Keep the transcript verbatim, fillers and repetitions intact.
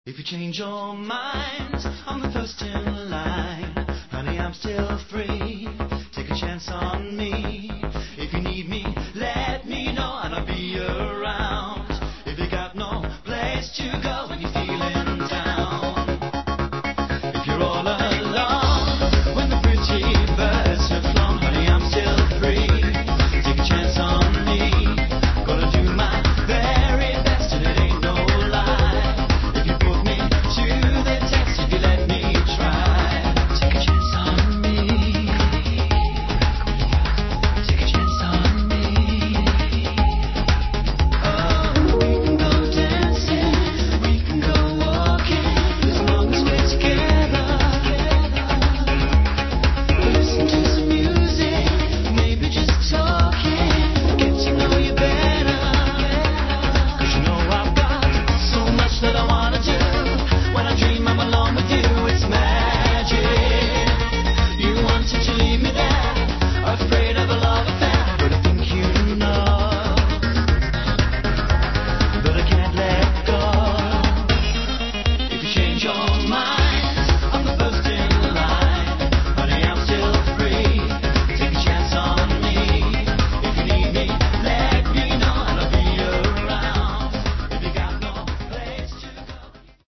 If you change your mind, I'm the first in line. Honey, I'm still free. Take a chance on me. If you need me, let me know and I'll be around.